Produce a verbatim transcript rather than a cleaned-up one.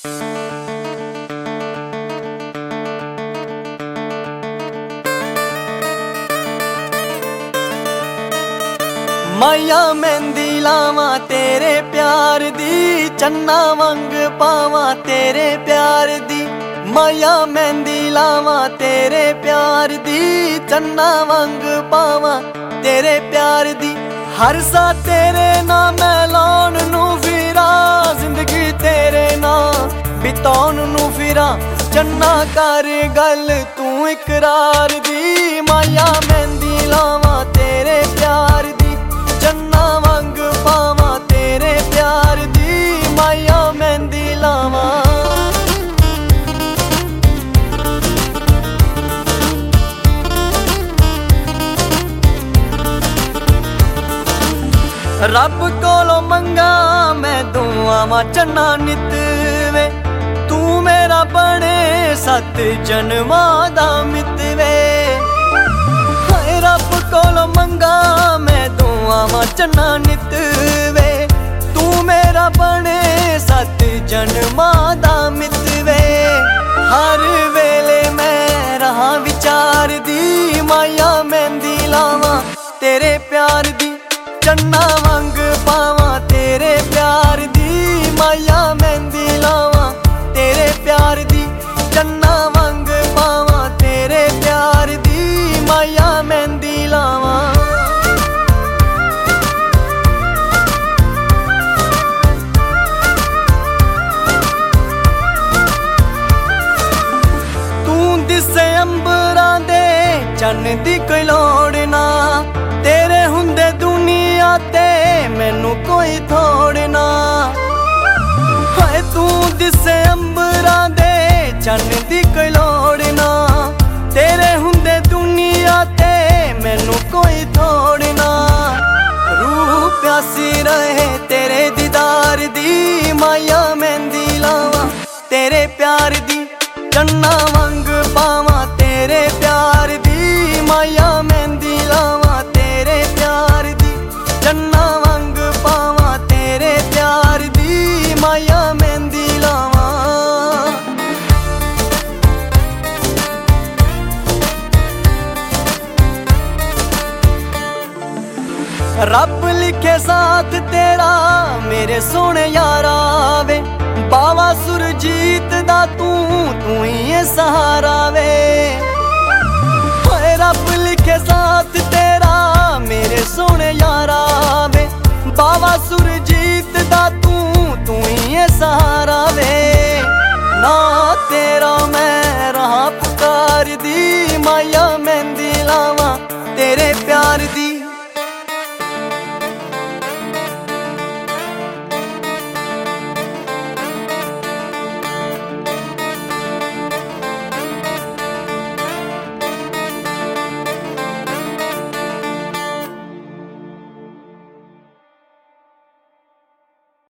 माया मेहंदी लावा तेरे प्यार दी, चन्ना वंग पावा तेरे प्यार दी। माया मेहंदी लावा तेरे प्यार दी, चन्ना वंग पावा तेरे प्यार दी। हर सा तेरे नाम मैं लाउन नू फिरा, जिंदगी तेरे नाम बिताउन नू फिरा। चन्ना कर गल तू इकरार दी, माया मेहंदी लावा तेरे प्यार दी, चन्ना वंग पावा तेरे प्यार दी। माया मेहंदी लावा रब कोलों मंगा मैं दुआवां चन्ना नित वे, तू मेरा बने सत जन्मां दा मित वे। हाय रब कोलों मंगा मैं दुआवां चन्ना नित वे, तू मेरा बने सत जन्मां दा मित वे। हर वेले मैं रहा विचार दी, माया मेहंदी लावा तेरे प्यार दी, चन्ना वंग पावा तेरे प्यार दी। माया मेहंदी लावा तेरे प्यार दी, चन्ना वंग पावा तेरे प्यार दी। माया मेहंदी लावा तू दिसे अंबरां दे चन्न दी कोई लोड़ ना, तेरे हुंदे दुनिया ते मैनू कोई थोड़ ना। हाय तू दिसे अंबरां दे चन्न दी कोई लोड़ ना, तेरे हुंदे दुनिया ते मैनू कोई थोड़ ना। रूह प्यासी रहे तेरे दीदार दी, माया मेहंदी लावा तेरे प्यार दी, चन्ना वंग पावा तेरे प्यार दी। माया मेहंदी लावा तेरे प्यार दी, चन्ना वंग पावा तेरे प्यार दी। माया मेहंदी लावा रब लिखे साथ तेरा मेरे सोने यारा वे, बावा सुरजीत दा तू तू ही है सहारा वे। रब लिखे साथ तेरा मेरे सोने यारा वे, बावा सुरजीत दा तू तू ही है सहारा वे।